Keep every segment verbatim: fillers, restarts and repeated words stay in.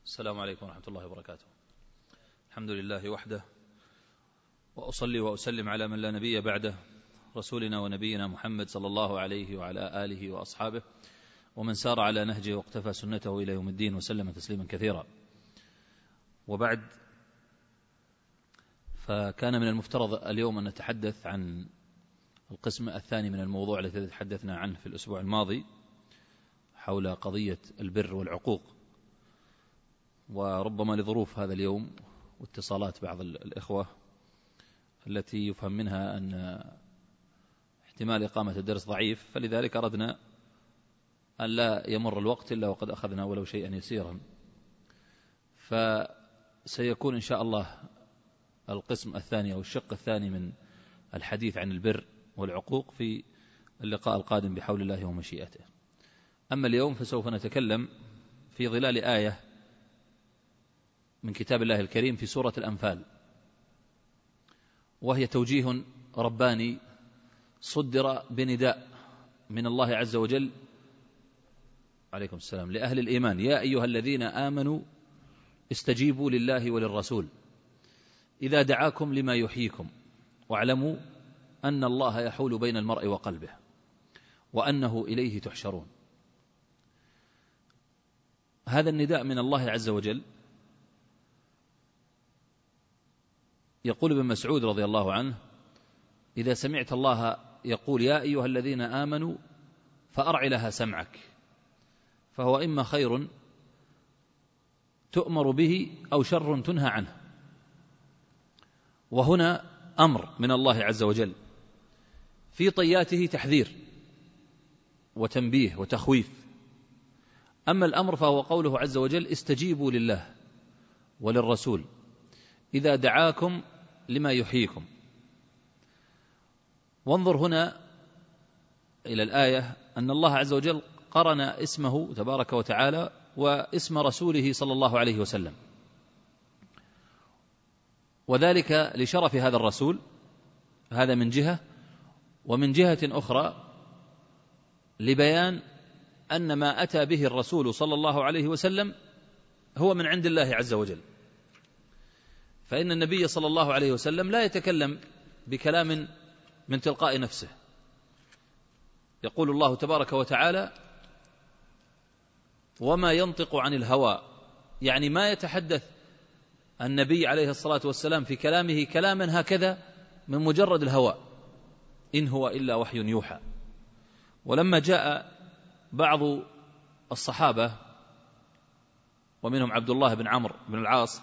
السلام عليكم ورحمة الله وبركاته. الحمد لله وحده، وأصلي وأسلم على من لا نبي بعده، رسولنا ونبينا محمد صلى الله عليه وعلى آله وأصحابه ومن سار على نهجه واقتفى سنته إلى يوم الدين وسلم تسليما كثيرا. وبعد، فكان من المفترض اليوم أن نتحدث عن القسم الثاني من الموضوع الذي تحدثنا عنه في الأسبوع الماضي حول قضية البر والعقوق، وربما لظروف هذا اليوم واتصالات بعض الإخوة التي يفهم منها أن احتمال إقامة الدرس ضعيف، فلذلك أردنا أن لا يمر الوقت إلا وقد أخذنا ولو شيئا يسيرا. فسيكون إن شاء الله القسم الثاني أو الشق الثاني من الحديث عن البر والعقوق في اللقاء القادم بحول الله ومشيئته. أما اليوم فسوف نتكلم في ظلال آية من كتاب الله الكريم في سورة الأنفال، وهي توجيه رباني صدر بنداء من الله عز وجل عليكم السلام لأهل الإيمان: يا أيها الذين آمنوا استجيبوا لله وللرسول إذا دعاكم لما يحييكم واعلموا أن الله يحول بين المرء وقلبه وأنه إليه تحشرون. هذا النداء من الله عز وجل. يقول ابن مسعود رضي الله عنه: إذا سمعت الله يقول يا أيها الذين آمنوا فأرع لها سمعك، فهو إما خير تؤمر به أو شر تنهى عنه. وهنا أمر من الله عز وجل، في طياته تحذير وتنبيه وتخويف. أما الأمر فهو قوله عز وجل: استجيبوا لله وللرسول إذا دعاكم لما يحييكم. وانظر هنا إلى الآية أن الله عز وجل قرن اسمه تبارك وتعالى واسم رسوله صلى الله عليه وسلم، وذلك لشرف هذا الرسول، هذا من جهة، ومن جهة أخرى لبيان أن ما أتى به الرسول صلى الله عليه وسلم هو من عند الله عز وجل. فإن النبي صلى الله عليه وسلم لا يتكلم بكلام من تلقاء نفسه. يقول الله تبارك وتعالى: وما ينطق عن الهوى، يعني ما يتحدث النبي عليه الصلاة والسلام في كلامه كلاما هكذا من مجرد الهوى، إن هو إلا وحي يوحى. ولما جاء بعض الصحابة ومنهم عبد الله بن عمرو بن العاص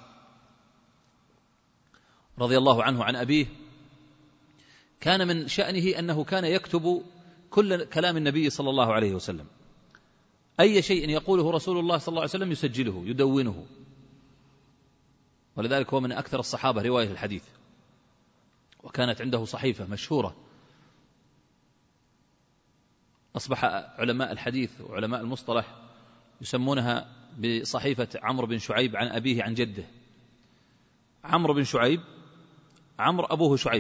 رضي الله عنه عن أبيه، كان من شأنه أنه كان يكتب كل كلام النبي صلى الله عليه وسلم، أي شيء يقوله رسول الله صلى الله عليه وسلم يسجله يدونه، ولذلك هو من أكثر الصحابة رواية الحديث، وكانت عنده صحيفة مشهورة أصبح علماء الحديث وعلماء المصطلح يسمونها بصحيفة عمرو بن شعيب عن أبيه عن جده. عمرو بن شعيب، عمرو أبوه شعيب،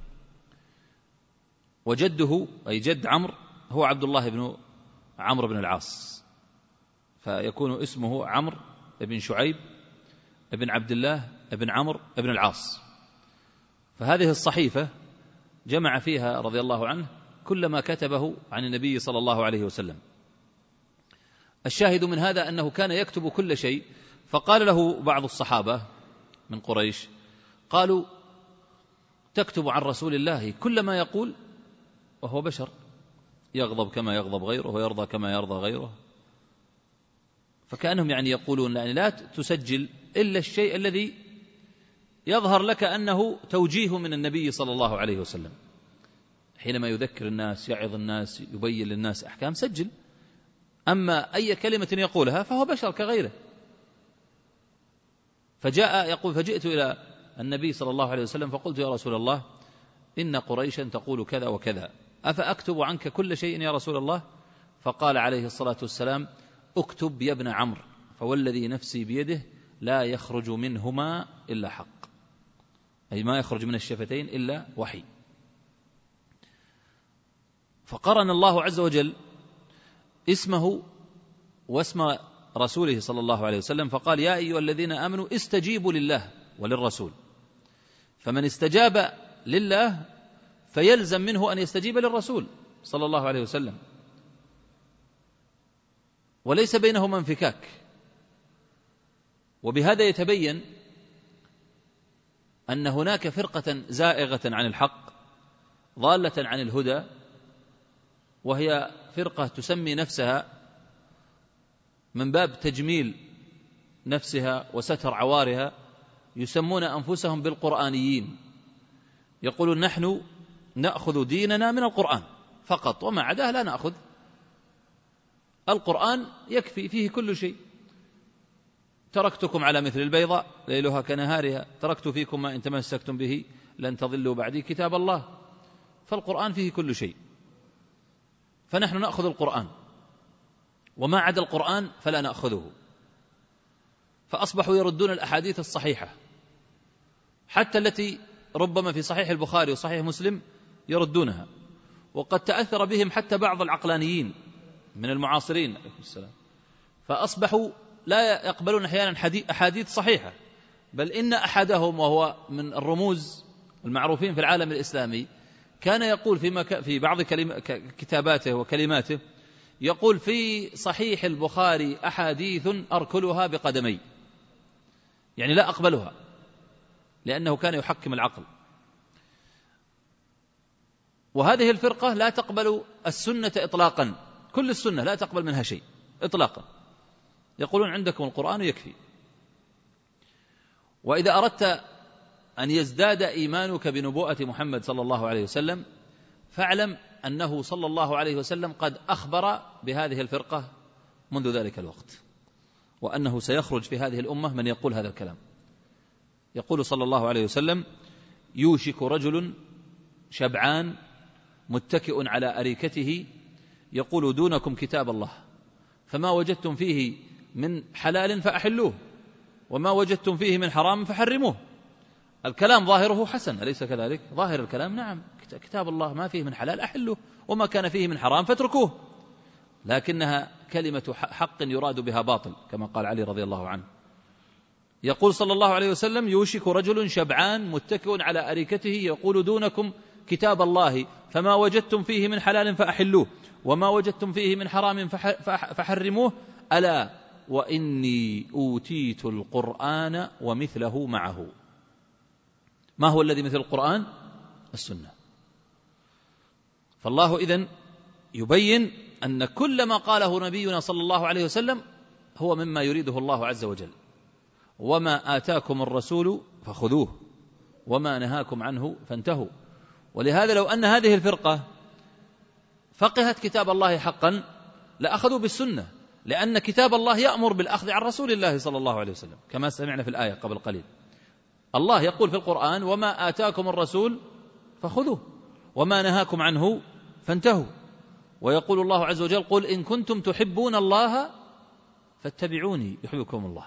وجده أي جد عمرو هو عبد الله بن عمرو بن العاص، فيكون اسمه عمرو بن شعيب ابن عبد الله ابن عمرو ابن العاص. فهذه الصحيفة جمع فيها رضي الله عنه كل ما كتبه عن النبي صلى الله عليه وسلم. الشاهد من هذا أنه كان يكتب كل شيء. فقال له بعض الصحابة من قريش، قالوا: تكتب عن رسول الله كل ما يقول وهو بشر، يغضب كما يغضب غيره ويرضى كما يرضى غيره. فكأنهم يعني يقولون يعني لا تسجل إلا الشيء الذي يظهر لك أنه توجيه من النبي صلى الله عليه وسلم، حينما يذكر الناس يعظ الناس يبين للناس أحكام سجل. أما أي كلمة يقولها فهو بشر كغيره. فجاء يقول: فجئت إلى النبي صلى الله عليه وسلم فقلت: يا رسول الله، إن قريشا تقول كذا وكذا، أفأكتب عنك كل شيء يا رسول الله؟ فقال عليه الصلاة والسلام: اكتب يا ابن عمرو، فوالذي نفسي بيده لا يخرج منهما إلا حق، أي ما يخرج من الشفتين إلا وحي. فقرن الله عز وجل اسمه واسم رسوله صلى الله عليه وسلم، فقال يا أيها الذين آمنوا استجيبوا لله وللرسول، فمن استجاب لله فيلزم منه أن يستجيب للرسول صلى الله عليه وسلم، وليس بينهما انفكاك. وبهذا يتبين أن هناك فرقة زائغة عن الحق ضالة عن الهدى، وهي فرقة تسمي نفسها من باب تجميل نفسها وستر عوارها، يسمون أنفسهم بالقرآنيين، يقولون نحن نأخذ ديننا من القرآن فقط وما عداه لا نأخذ، القرآن يكفي فيه كل شيء، تركتكم على مثل البيضاء ليلها كنهارها، تركت فيكم ما إن تمسكتم به لن تضلوا بعدي كتاب الله، فالقرآن فيه كل شيء، فنحن نأخذ القرآن وما عدا القرآن فلا نأخذه. فأصبحوا يردون الأحاديث الصحيحة حتى التي ربما في صحيح البخاري وصحيح مسلم يردونها، وقد تأثر بهم حتى بعض العقلانيين من المعاصرين عليكم السلام، فأصبحوا لا يقبلون أحيانا أحاديث صحيحة، بل إن أحدهم وهو من الرموز المعروفين في العالم الإسلامي كان يقول في, مك... في بعض كلم... كتاباته وكلماته، يقول في صحيح البخاري أحاديث أركلها بقدمي، يعني لا أقبلها، لأنه كان يحكم العقل. وهذه الفرقة لا تقبل السنة إطلاقا، كل السنة لا تقبل منها شيء إطلاقا، يقولون عندكم القرآن يكفي. وإذا أردت أن يزداد إيمانك بنبوءة محمد صلى الله عليه وسلم فاعلم أنه صلى الله عليه وسلم قد أخبر بهذه الفرقة منذ ذلك الوقت، وأنه سيخرج في هذه الأمة من يقول هذا الكلام. يقول صلى الله عليه وسلم يوشك رجل شبعان متكئ على أريكته يقول دونكم كتاب الله، فما وجدتم فيه من حلال فأحلوه وما وجدتم فيه من حرام فحرموه. الكلام ظاهره حسن أليس كذلك؟ ظاهر الكلام نعم، كتاب الله ما فيه من حلال أحلوه وما كان فيه من حرام فاتركوه، لكنها كلمة حق يراد بها باطل كما قال علي رضي الله عنه. يقول صلى الله عليه وسلم يوشك رجل شبعان متكئ على أريكته يقول دونكم كتاب الله فما وجدتم فيه من حلال فأحلوه وما وجدتم فيه من حرام فحرموه، ألا وإني أوتيت القرآن ومثله معه. ما هو الذي مثل القرآن؟ السنة. فالله إذن يبين أن كل ما قاله نبينا صلى الله عليه وسلم هو مما يريده الله عز وجل، وما آتاكم الرسول فخذوه وما نهاكم عنه فانتهوا. ولهذا لو أن هذه الفرقة فقهت كتاب الله حقا لأخذوا بالسنة، لأن كتاب الله يأمر بالأخذ عن رسول الله صلى الله عليه وسلم كما سمعنا في الآية قبل قليل. الله يقول في القرآن وما آتاكم الرسول فخذوه وما نهاكم عنه فانتهوا، ويقول الله عز وجل قل إن كنتم تحبون الله فاتبعوني يحبكم الله.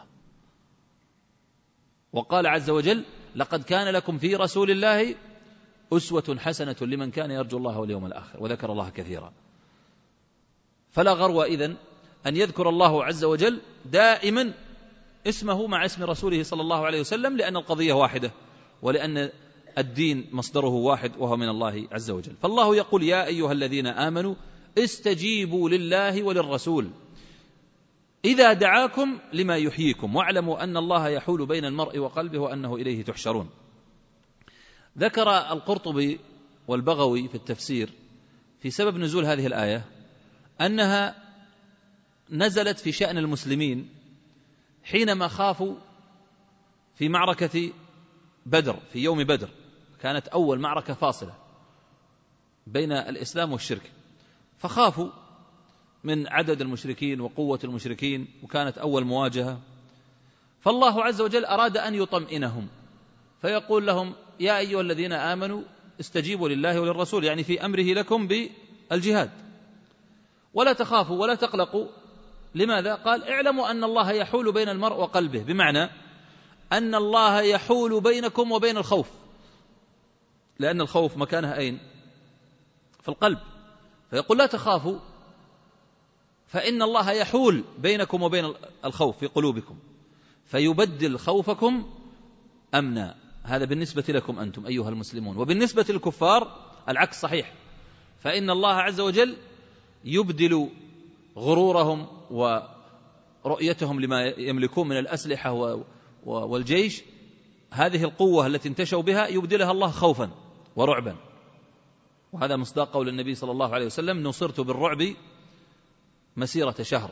وقال عز وجل لقد كان لكم في رسول الله أسوة حسنة لمن كان يرجو الله واليوم الآخر وذكر الله كثيرا. فلا غرو إذن أن يذكر الله عز وجل دائما اسمه مع اسم رسوله صلى الله عليه وسلم، لأن القضية واحدة ولأن الدين مصدره واحد وهو من الله عز وجل. فالله يقول يا أيها الذين آمنوا استجيبوا لله وللرسول إذا دعاكم لما يحييكم واعلموا أن الله يحول بين المرء وقلبه وأنه إليه تحشرون. ذكر القرطبي والبغوي في التفسير في سبب نزول هذه الآية أنها نزلت في شأن المسلمين حينما خافوا في معركة بدر، في يوم بدر كانت أول معركة فاصلة بين الإسلام والشرك، فخافوا من عدد المشركين وقوة المشركين وكانت أول مواجهة، فالله عز وجل أراد أن يطمئنهم فيقول لهم يا أيها الذين آمنوا استجيبوا لله وللرسول، يعني في أمره لكم بالجهاد ولا تخافوا ولا تقلقوا. لماذا؟ قال اعلموا أن الله يحول بين المرء وقلبه، بمعنى أن الله يحول بينكم وبين الخوف، لأن الخوف مكانها أين؟ في القلب. فيقول لا تخافوا فإن الله يحول بينكم وبين الخوف في قلوبكم فيبدل خوفكم أمنا. هذا بالنسبة لكم أنتم أيها المسلمون. وبالنسبة للكفار العكس صحيح، فإن الله عز وجل يبدل غرورهم ورؤيتهم لما يملكون من الأسلحة والجيش، هذه القوة التي انتشوا بها يبدلها الله خوفا ورعبا. وهذا مصداق قول النبي صلى الله عليه وسلم: نصرت بالرعب مسيرة شهر.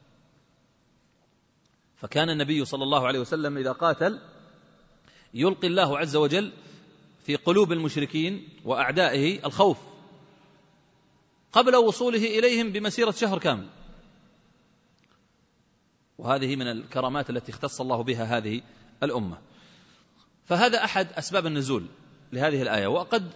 فكان النبي صلى الله عليه وسلم إذا قاتل يلقي الله عز وجل في قلوب المشركين وأعدائه الخوف قبل وصوله إليهم بمسيرة شهر كامل. وهذه من الكرامات التي اختص الله بها هذه الأمة. فهذا أحد أسباب النزول لهذه الآية. وقد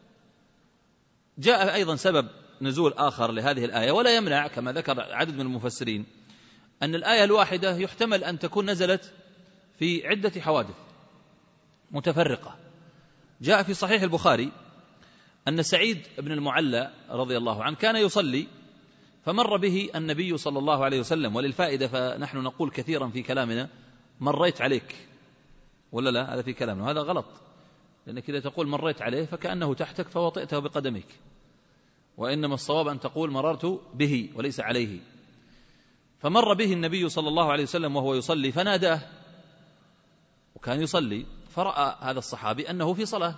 جاء أيضا سبب نزول آخر لهذه الآية، ولا يمنع كما ذكر عدد من المفسرين أن الآية الواحدة يحتمل أن تكون نزلت في عدة حوادث متفرقة. جاء في صحيح البخاري أن سعيد بن المعلى رضي الله عنه كان يصلي فمر به النبي صلى الله عليه وسلم. وللفائدة فنحن نقول كثيرا في كلامنا مريت عليك، ولا لا؟ هذا في كلامنا، هذا غلط، لأنك إذا تقول مريت عليه فكأنه تحتك فوطئته بقدميك، وإنما الصواب أن تقول مررت به وليس عليه. فمر به النبي صلى الله عليه وسلم وهو يصلي فناداه، وكان يصلي، فرأى هذا الصحابي أنه في صلاة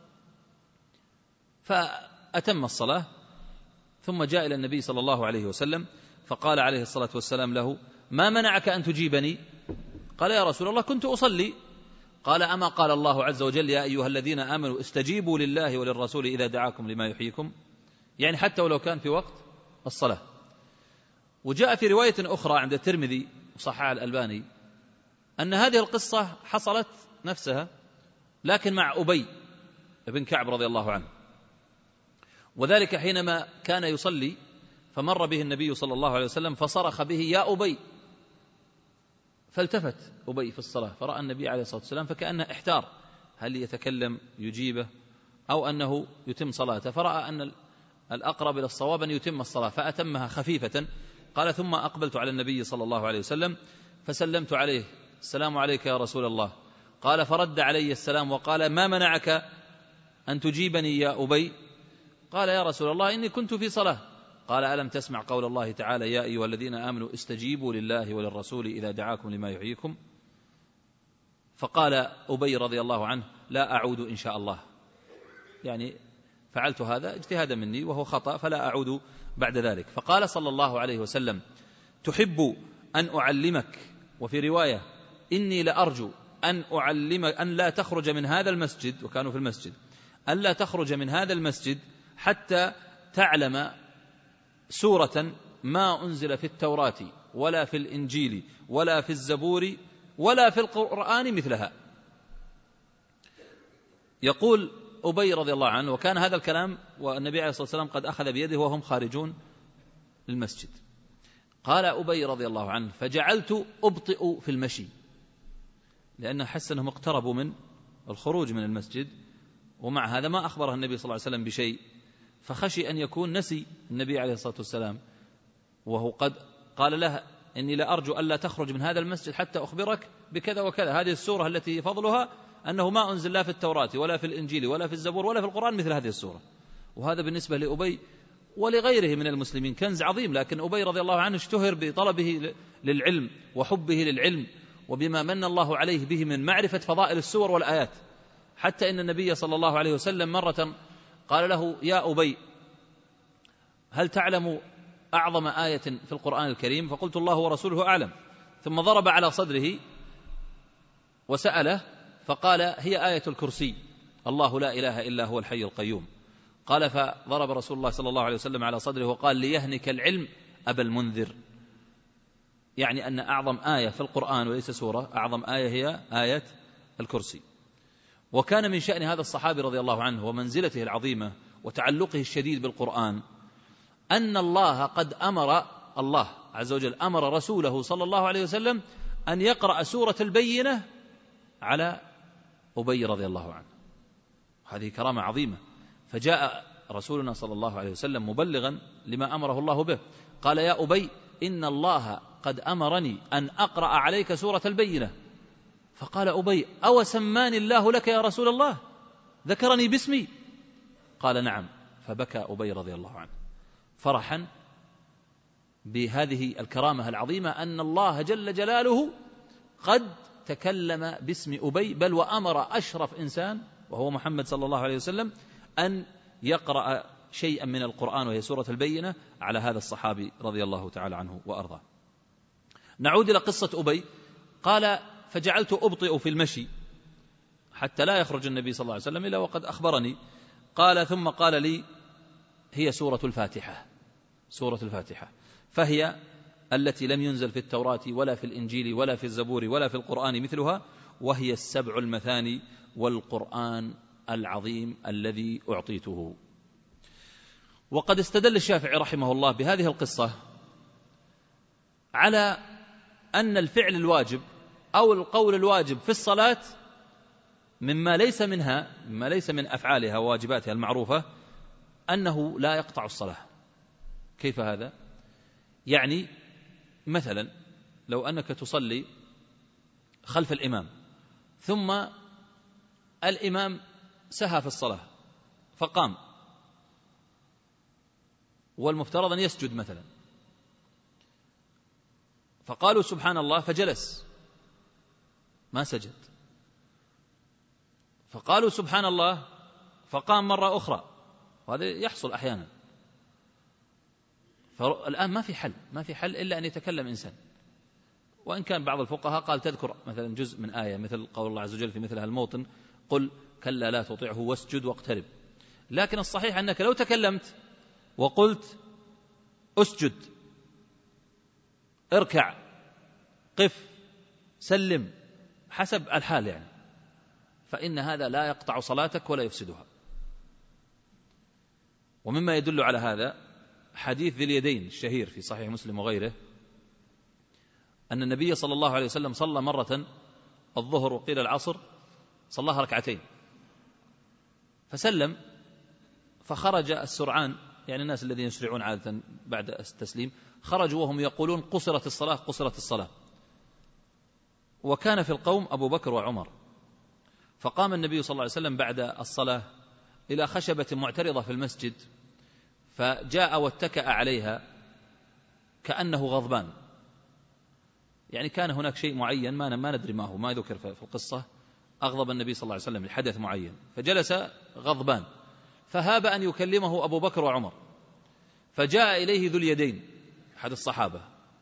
فأتم الصلاة، ثم جاء إلى النبي صلى الله عليه وسلم فقال عليه الصلاة والسلام له: ما منعك أن تجيبني؟ قال: يا رسول الله كنت أصلي. قال: أما قال الله عز وجل: يا أيها الذين آمنوا استجيبوا لله وللرسول إذا دعاكم لما يحييكم، يعني حتى ولو كان في وقت الصلاة. وجاء في رواية أخرى عند الترمذي وصححها الألباني أن هذه القصة حصلت نفسها لكن مع أبي بن كعب رضي الله عنه، وذلك حينما كان يصلي فمر به النبي صلى الله عليه وسلم فصرخ به: يا أبي. فالتفت أبي في الصلاة فرأى النبي عليه الصلاة والسلام فكأنه احتار هل يتكلم يجيبه أو أنه يتم صلاته، فرأى أن الأقرب إلى الصواب أن يتم الصلاة فأتمها خفيفة. قال: ثم أقبلت على النبي صلى الله عليه وسلم فسلمت عليه: السلام عليك يا رسول الله. قال: فرد علي السلام وقال: ما منعك أن تجيبني يا أبي؟ قال: يا رسول الله إني كنت في صلاة. قال: ألم تسمع قول الله تعالى: يا أيها الذين آمنوا استجيبوا لله وللرسول إذا دعاكم لما يحييكم؟ فقال أبي رضي الله عنه: لا أعود إن شاء الله، يعني فعلت هذا اجتهادا مني وهو خطأ فلا أعود بعد ذلك. فقال صلى الله عليه وسلم: تحب أن أعلمك؟ وفي رواية: إني لأرجو أن أعلمك أن لا تخرج من هذا المسجد، وكانوا في المسجد، أن لا تخرج من هذا المسجد حتى تعلم سورة ما أنزل في التوراة ولا في الإنجيل ولا في الزبور ولا في القرآن مثلها. يقول أبي رضي الله عنه: وكان هذا الكلام والنبي عليه الصلاة والسلام قد أخذ بيده وهم خارجون للمسجد. قال أبي رضي الله عنه: فجعلت أبطئ في المشي، لأن حس أنهم اقتربوا من الخروج من المسجد، ومع هذا ما أخبره النبي صلى الله عليه وسلم بشيء، فخشي أن يكون نسي النبي عليه الصلاة والسلام، وهو قد قال له: إني لأرجو ألا تخرج من هذا المسجد حتى أخبرك بكذا وكذا، هذه السورة التي فضلها أنه ما أنزل لا في التوراة ولا في الإنجيل ولا في الزبور ولا في القرآن مثل هذه السورة. وهذا بالنسبة لأبي ولغيره من المسلمين كنز عظيم، لكن أبي رضي الله عنه اشتهر بطلبه للعلم وحبه للعلم وبما من الله عليه به من معرفة فضائل السور والآيات، حتى إن النبي صلى الله عليه وسلم مرة قال له: يا أبي هل تعلم أعظم آية في القرآن الكريم؟ فقلت: الله ورسوله أعلم. ثم ضرب على صدره وسأله فقال: هي آية الكرسي، الله لا إله إلا هو الحي القيوم. قال: فضرب رسول الله صلى الله عليه وسلم على صدره وقال: ليهنك العلم أبا المنذر، يعني أن أعظم آية في القرآن وليس سورة، أعظم آية هي آية الكرسي. وكان من شأن هذا الصحابي رضي الله عنه ومنزلته العظيمة وتعلقه الشديد بالقرآن أن الله قد أمر الله عز وجل أمر رسوله صلى الله عليه وسلم أن يقرأ سورة البينة على أبي رضي الله عنه. هذه كرامة عظيمة. فجاء رسولنا صلى الله عليه وسلم مبلغا لما أمره الله به، قال: يا أبي إن الله قد أمرني أن أقرأ عليك سورة البينة. فقال أبي: أو سماني الله لك يا رسول الله؟ ذكرني باسمي؟ قال: نعم. فبكى أبي رضي الله عنه فرحا بهذه الكرامة العظيمة أن الله جل جلاله قد تكلم باسم أبي، بل وأمر أشرف إنسان وهو محمد صلى الله عليه وسلم أن يقرأ شيئا من القرآن وهي سورة البينة على هذا الصحابي رضي الله تعالى عنه وأرضاه. نعود إلى قصة أبي. قال: فجعلت أبطئ في المشي حتى لا يخرج النبي صلى الله عليه وسلم إلا وقد أخبرني. قال: ثم قال لي: هي سورة الفاتحة، سورة الفاتحة، فهي التي لم ينزل في التوراة ولا في الإنجيل ولا في الزبور ولا في القرآن مثلها، وهي السبع المثاني والقرآن العظيم الذي أعطيته. وقد استدل الشافعي رحمه الله بهذه القصة على أن الفعل الواجب أو القول الواجب في الصلاة مما ليس منها مما ليس من أفعالها وواجباتها المعروفة أنه لا يقطع الصلاة. كيف هذا؟ يعني مثلا لو أنك تصلي خلف الإمام ثم الإمام سهى في الصلاة فقام والمفترض أن يسجد مثلا، فقالوا سبحان الله فجلس ما سجد، فقالوا سبحان الله فقام مرة أخرى، وهذا يحصل أحيانا. فالآن ما في حل ما في حل إلا أن يتكلم إنسان، وإن كان بعض الفقهاء قال تذكر مثلا جزء من آية مثل قول الله عز وجل في مثل هالموطن: قل كلا لا تطيعه واسجد واقترب. لكن الصحيح أنك لو تكلمت وقلت اسجد، اركع، قف، سلم، حسب الحال يعني، فإن هذا لا يقطع صلاتك ولا يفسدها. ومما يدل على هذا حديث ذي اليدين الشهير في صحيح مسلم وغيره، أن النبي صلى الله عليه وسلم صلى مرة الظهر وقيل العصر، صلاها ركعتين فسلم، فخرج السرعان، يعني الناس الذين يسرعون عادة بعد التسليم، خرجوا وهم يقولون قصرت الصلاة قصرت الصلاة، وكان في القوم أبو بكر وعمر. فقام النبي صلى الله عليه وسلم بعد الصلاة إلى خشبة معترضة في المسجد، فجاء واتكأ عليها كأنه غضبان، يعني كان هناك شيء معين ما ما ندري ما هو، ما ذكر في القصة، أغضب النبي صلى الله عليه وسلم لحدث معين فجلس غضبان، فهاب أن يكلمه أبو بكر وعمر، فجاء إليه ذو اليدين أحد الصحابة،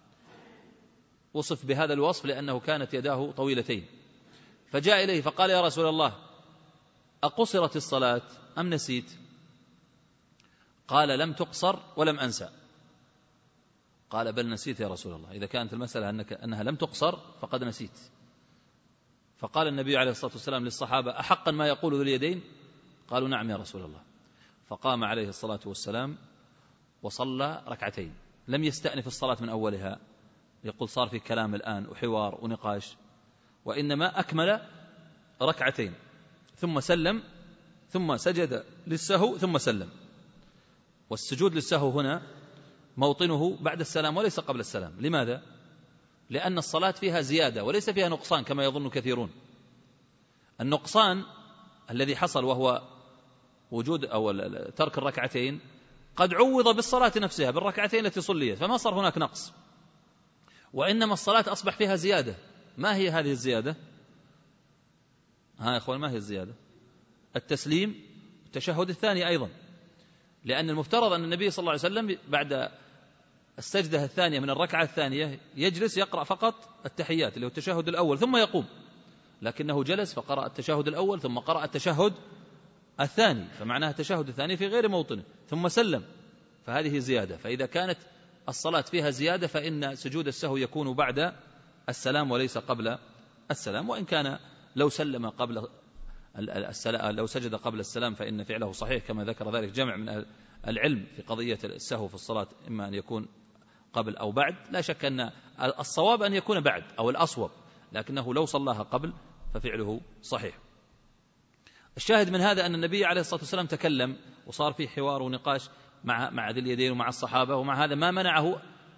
وصف بهذا الوصف لأنه كانت يداه طويلتين، فجاء إليه فقال: يا رسول الله أقصرت الصلاة أم نسيت؟ قال: لم تقصر ولم أنسى. قال: بل نسيت يا رسول الله، إذا كانت المسألة أنك أنها لم تقصر فقد نسيت. فقال النبي عليه الصلاة والسلام للصحابة: أحقا ما يقول ذو اليدين؟ قالوا: نعم يا رسول الله. فقام عليه الصلاة والسلام وصلى ركعتين، لم يستأنف الصلاة من أولها يقول صار في كلام الآن وحوار ونقاش، وإنما أكمل ركعتين ثم سلم ثم سجد للسهو ثم سلم. والسجود للسهو هنا موطنه بعد السلام وليس قبل السلام. لماذا؟ لأن الصلاة فيها زيادة وليس فيها نقصان كما يظن كثيرون. النقصان الذي حصل وهو وجود أو ترك الركعتين قد عوض بالصلاة نفسها بالركعتين التي صليت، فما صار هناك نقص، وإنما الصلاة أصبح فيها زيادة. ما هي هذه الزيادة؟ ها يا أخوان، ما هي الزيادة؟ التسليم، التشهد الثاني أيضا، لأن المفترض أن النبي صلى الله عليه وسلم بعد السجدة الثانية من الركعة الثانية يجلس يقرأ فقط التحيات اللي هو التشهد الأول ثم يقوم، لكنه جلس فقرأ التشهد الأول ثم قرأ التشهد الثاني، فمعناها التشهد الثاني في غير موطنه ثم سلم، فهذه زيادة. فإذا كانت الصلاة فيها زيادة فإن سجود السهو يكون بعد السلام وليس قبل السلام، وإن كان لو سلم قبل السلام لو سجد قبل السلام فإن فعله صحيح كما ذكر ذلك جمع من العلم في قضية السهو في الصلاة، إما أن يكون قبل أو بعد. لا شك أن الصواب أن يكون بعد أو الأصوب، لكنه لو صلاها قبل ففعله صحيح. الشاهد من هذا أن النبي عليه الصلاة والسلام تكلم وصار فيه حوار ونقاش مع مع ذي اليدين ومع الصحابة، ومع هذا ما منعه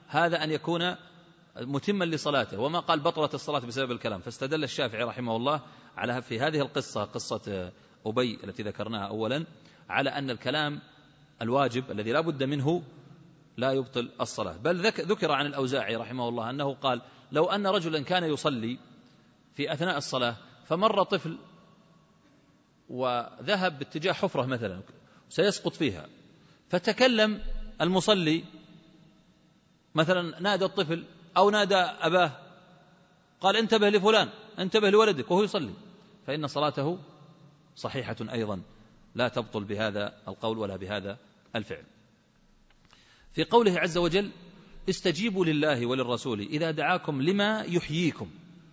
هذا أن يكون متما لصلاته، وما قال بطلت الصلاة بسبب الكلام. فاستدل الشافعي رحمه الله على في هذه القصة، قصة أبي التي ذكرناها أولا، على أن الكلام الواجب الذي لا بد منه لا يبطل الصلاة. بل ذكر عن الأوزاعي رحمه الله أنه قال لو أن رجلا كان يصلي في أثناء الصلاة فمر طفل وذهب باتجاه حفرة مثلا سيسقط فيها، فتكلم المصلي مثلا، نادى الطفل أو نادى أباه قال انتبه لفلان، انتبه لولدك، وهو يصلي، فإن صلاته صحيحة أيضا، لا تبطل بهذا القول ولا بهذا الفعل. في قوله عز وجل استجيبوا لله وللرسول إذا دعاكم لما يحييكم،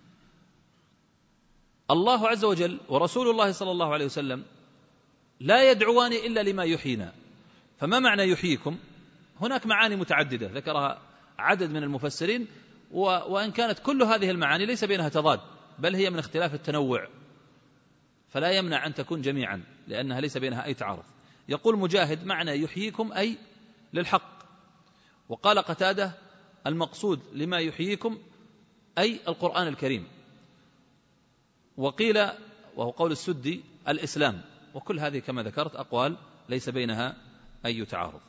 الله عز وجل ورسول الله صلى الله عليه وسلم لا يدعوان إلا لما يحيينا. فما معنى يحييكم؟ هناك معاني متعددة ذكرها عدد من المفسرين، وإن كانت كل هذه المعاني ليس بينها تضاد، بل هي من اختلاف التنوع، فلا يمنع أن تكون جميعا لأنها ليس بينها أي تعارض. يقول مجاهد معنى يحييكم أي للحق، وقال قتادة المقصود لما يحييكم أي القرآن الكريم، وقيل وهو قول السدي الإسلام، وكل هذه كما ذكرت أقوال ليس بينها أي تعارض.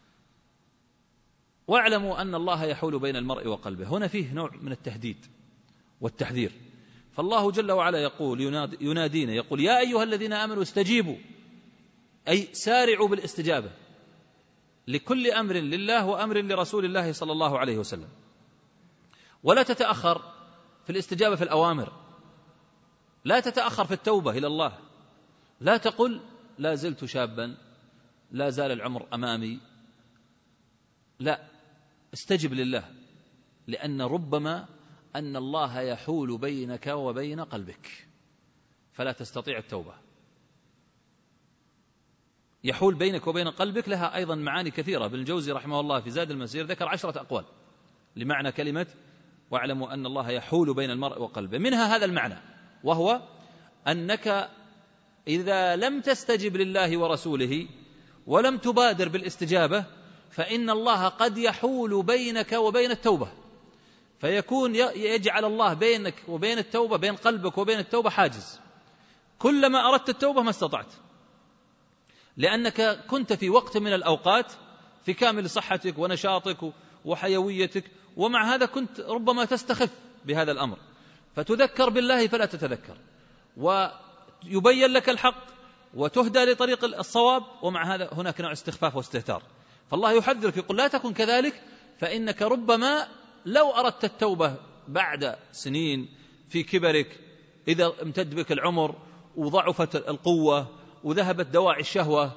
واعلموا أن الله يحول بين المرء وقلبه، هنا فيه نوع من التهديد والتحذير. فالله جل وعلا يقول ينادينا يقول يا أيها الذين آمنوا استجيبوا، أي سارعوا بالاستجابة لكل أمر لله وأمر لرسول الله صلى الله عليه وسلم، ولا تتأخر في الاستجابة في الأوامر، لا تتأخر في التوبة إلى الله، لا تقل لا زلت شابا، لا زال العمر أمامي، لا، استجب لله، لأن ربما أن الله يحول بينك وبين قلبك فلا تستطيع التوبة. يحول بينك وبين قلبك لها أيضا معاني كثيرة. ابن الجوزي رحمه الله في زاد المسير ذكر عشرة أقوال لمعنى كلمة واعلموا أن الله يحول بين المرء وقلبه، منها هذا المعنى، وهو أنك إذا لم تستجب لله ورسوله ولم تبادر بالاستجابة فإن الله قد يحول بينك وبين التوبة، فيكون يجعل الله بينك وبين التوبة، بين قلبك وبين التوبة حاجز، كلما أردت التوبة ما استطعت، لأنك كنت في وقت من الأوقات في كامل صحتك ونشاطك وحيويتك، ومع هذا كنت ربما تستخف بهذا الأمر، فتذكر بالله فلا تتذكر، ويبين لك الحق وتهدى لطريق الصواب، ومع هذا هناك نوع استخفاف واستهتار. فالله يحذرك يقول لا تكن كذلك، فإنك ربما لو أردت التوبة بعد سنين في كبرك، إذا امتد بك العمر وضعفت القوة وذهبت دواعي الشهوة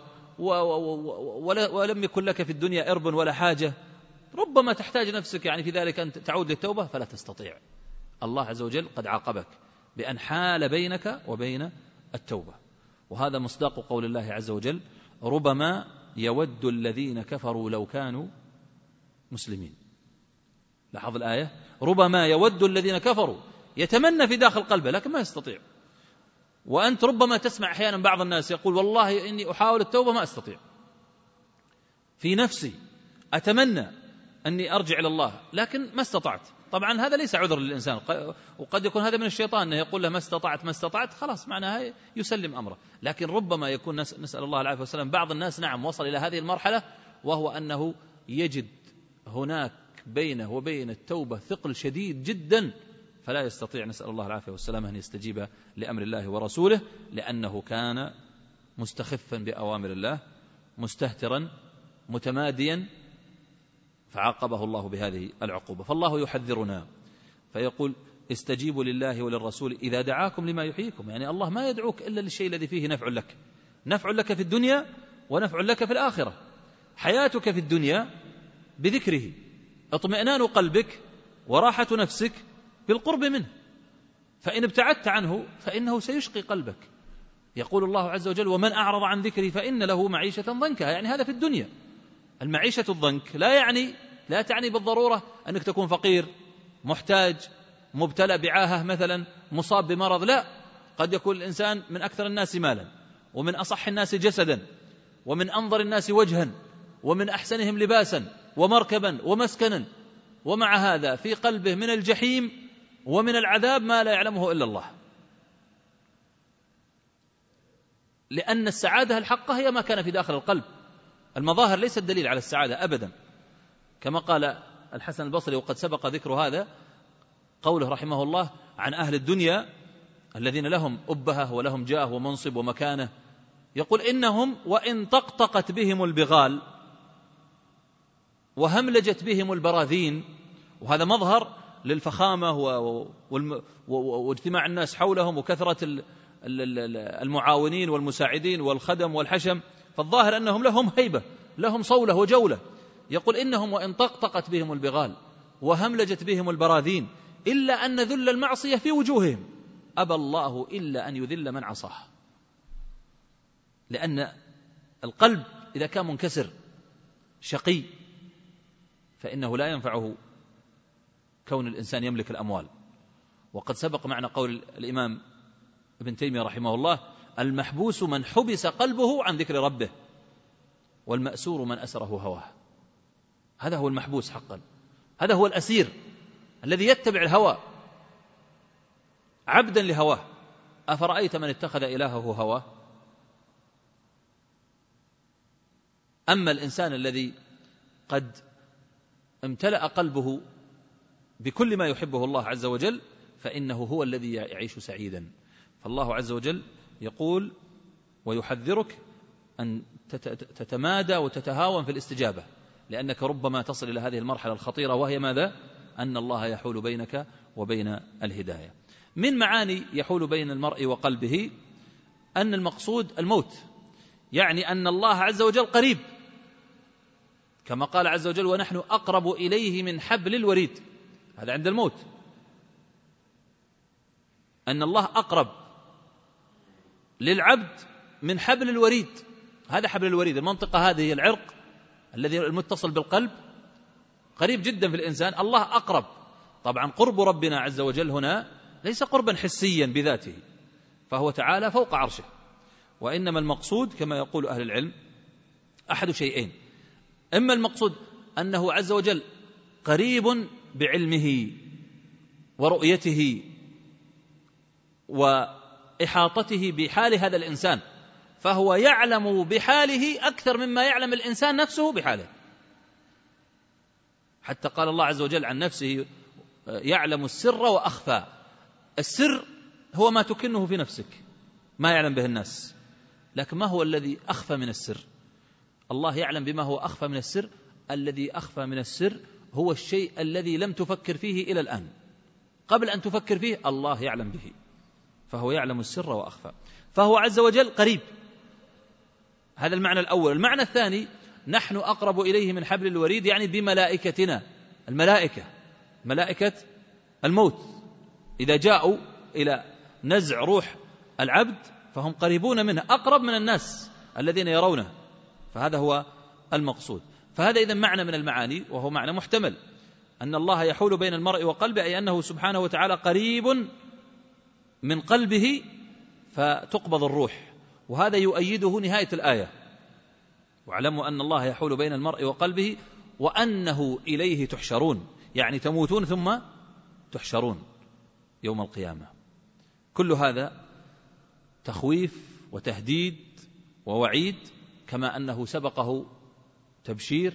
ولم يكن لك في الدنيا إرب ولا حاجة، ربما تحتاج نفسك يعني في ذلك أن تعود للتوبة فلا تستطيع. الله عز وجل قد عاقبك بأن حال بينك وبين التوبة، وهذا مصداق قول الله عز وجل ربما يود الذين كفروا لو كانوا مسلمين. لاحظ الآية، ربما يود الذين كفروا، يتمنى في داخل قلبه لكن ما يستطيع. وأنت ربما تسمع أحيانا بعض الناس يقول والله إني أحاول التوبة ما أستطيع، في نفسي أتمنى أني أرجع إلى الله لكن ما استطعت. طبعا هذا ليس عذر للإنسان، وقد يكون هذا من الشيطان أنه يقول له ما استطعت ما استطعت خلاص معناها يسلم أمره. لكن ربما يكون نسأل الله العافية والسلام بعض الناس نعم وصل إلى هذه المرحلة، وهو أنه يجد هناك بينه وبين التوبة ثقل شديد جدا، فلا يستطيع نسأل الله العافية والسلام أن يستجيب لأمر الله ورسوله، لأنه كان مستخفا بأوامر الله، مستهترا متماديا، فعاقبه الله بهذه العقوبة. فالله يحذرنا فيقول استجيبوا لله وللرسول إذا دعاكم لما يحييكم، يعني الله ما يدعوك إلا للشيء الذي فيه نفع لك، نفع لك في الدنيا ونفع لك في الآخرة. حياتك في الدنيا بذكره، اطمئنان قلبك وراحة نفسك بالقرب منه، فإن ابتعدت عنه فإنه سيشقي قلبك. يقول الله عز وجل ومن أعرض عن ذكري فإن له معيشة ضنكا، يعني هذا في الدنيا. المعيشة الضنك لا يعني لا تعني بالضرورة أنك تكون فقير محتاج مبتلى بعاهة مثلا مصاب بمرض، لا، قد يكون الإنسان من أكثر الناس مالا ومن أصح الناس جسدا ومن أنظر الناس وجها ومن أحسنهم لباسا ومركبا ومسكنا، ومع هذا في قلبه من الجحيم ومن العذاب ما لا يعلمه إلا الله، لأن السعادة الحقة هي ما كان في داخل القلب. المظاهر ليست دليل على السعادة أبدا، كما قال الحسن البصري وقد سبق ذكر هذا، قوله رحمه الله عن أهل الدنيا الذين لهم أبهة ولهم جاه ومنصب ومكانة، يقول إنهم وإن طقطقت بهم البغال وهملجت بهم البراذين، وهذا مظهر للفخامة واجتماع الناس حولهم وكثرة المعاونين والمساعدين والخدم والحشم، فالظاهر أنهم لهم هيبة، لهم صولة وجولة. يقول إنهم وإن طقطقت بهم البغال وهملجت بهم البراذين إلا أن ذل المعصية في وجوههم أبى الله إلا أن يذل من عصاه. لأن القلب إذا كان منكسر شقي فإنه لا ينفعه كون الإنسان يملك الأموال. وقد سبق معنا قول الإمام ابن تيمية رحمه الله: المحبوس من حبس قلبه عن ذكر ربه، والمأسور من أسره هواه. هذا هو المحبوس حقا، هذا هو الأسير الذي يتبع الهوى عبدا لهواه. أفرأيت من اتخذ إلهه هواه؟ أما الإنسان الذي قد امتلأ قلبه بكل ما يحبه الله عز وجل فإنه هو الذي يعيش سعيدا. فالله عز وجل يقول ويحذرك أن تتمادى وتتهاون في الاستجابة، لأنك ربما تصل إلى هذه المرحلة الخطيرة، وهي ماذا؟ أن الله يحول بينك وبين الهداية. من معاني يحول بين المرء وقلبه أن المقصود الموت، يعني أن الله عز وجل قريب، كما قال عز وجل: ونحن أقرب إليه من حبل الوريد. هذا عند الموت، أن الله أقرب للعبد من حبل الوريد. هذا حبل الوريد، المنطقة هذه هي العرق الذي المتصل بالقلب، قريب جدا في الإنسان. الله أقرب. طبعا قرب ربنا عز وجل هنا ليس قربا حسيا بذاته، فهو تعالى فوق عرشه، وإنما المقصود كما يقول أهل العلم أحد شيئين: إما المقصود أنه عز وجل قريب بعلمه ورؤيته وإحاطته بحال هذا الإنسان، فهو يعلم بحاله أكثر مما يعلم الإنسان نفسه بحاله. حتى قال الله عز وجل عن نفسه: يعلم السر وأخفى. السر هو ما تكنه في نفسك، ما يعلم به الناس، لكن ما هو الذي أخفى من السر؟ الله يعلم بما هو أخفى من السر. الذي أخفى من السر هو الشيء الذي لم تفكر فيه إلى الآن، قبل أن تفكر فيه الله يعلم به، فهو يعلم السر وأخفى، فهو عز وجل قريب. هذا المعنى الأول. المعنى الثاني: نحن أقرب إليه من حبل الوريد، يعني بملائكتنا. الملائكة ملائكة الموت إذا جاءوا إلى نزع روح العبد فهم قريبون منه، أقرب من الناس الذين يرونه، فهذا هو المقصود. فهذا إذن معنى من المعاني، وهو معنى محتمل، أن الله يحول بين المرء وقلبه، أي أنه سبحانه وتعالى قريب من قلبه فتقبض الروح، وهذا يؤيده نهاية الآية: واعلموا أن الله يحول بين المرء وقلبه وأنه إليه تحشرون، يعني تموتون ثم تحشرون يوم القيامة. كل هذا تخويف وتهديد ووعيد، كما أنه سبقه تبشير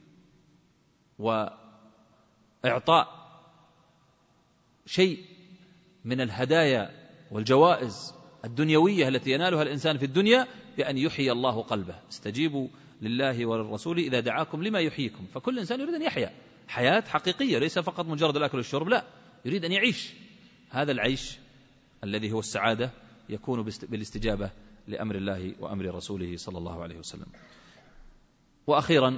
وإعطاء شيء من الهدايا والجوائز الدنيوية التي ينالها الإنسان في الدنيا بأن يحيي الله قلبه. استجيبوا لله وللرسول إذا دعاكم لما يحييكم. فكل إنسان يريد أن يحيا حياة حقيقية، ليس فقط مجرد الأكل والشرب، لا، يريد أن يعيش. هذا العيش الذي هو السعادة يكون بالاستجابة لأمر الله وأمر رسوله صلى الله عليه وسلم. وأخيرا،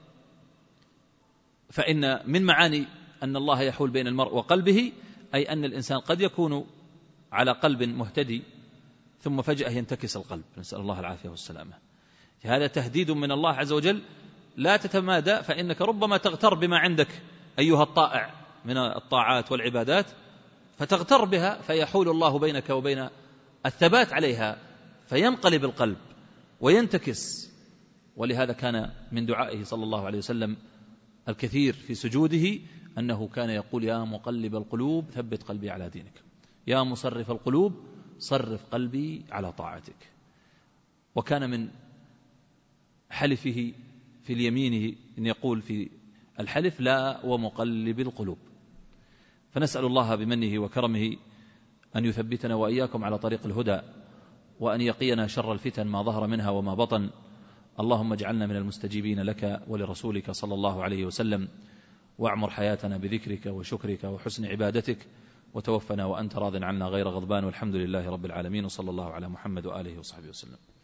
فإن من معاني أن الله يحول بين المرء وقلبه أي أن الإنسان قد يكون على قلب مهتدي ثم فجأة ينتكس القلب، نسأل الله العافية والسلامة. هذا تهديد من الله عز وجل: لا تتمادى، فإنك ربما تغتر بما عندك أيها الطائع من الطاعات والعبادات، فتغتر بها فيحول الله بينك وبين الثبات عليها، فينقلب القلب وينتكس. ولهذا كان من دعائه صلى الله عليه وسلم الكثير في سجوده: أنه كان يقول يا مقلب القلوب ثبت قلبي على دينك، يا مصرف القلوب صرف قلبي على طاعتك. وكان من حلفه في اليمين أن يقول في الحلف لا ومقلب القلوب. فنسأل الله بمنه وكرمه أن يثبتنا وإياكم على طريق الهدى، وأن يقينا شر الفتن ما ظهر منها وما بطن. اللهم اجعلنا من المستجيبين لك ولرسولك صلى الله عليه وسلم، واعمر حياتنا بذكرك وشكرك وحسن عبادتك، وتوفنا وأنت راض عنا غير غضبان، والحمد لله رب العالمين، وصلى الله على محمد وآله وصحبه وسلم.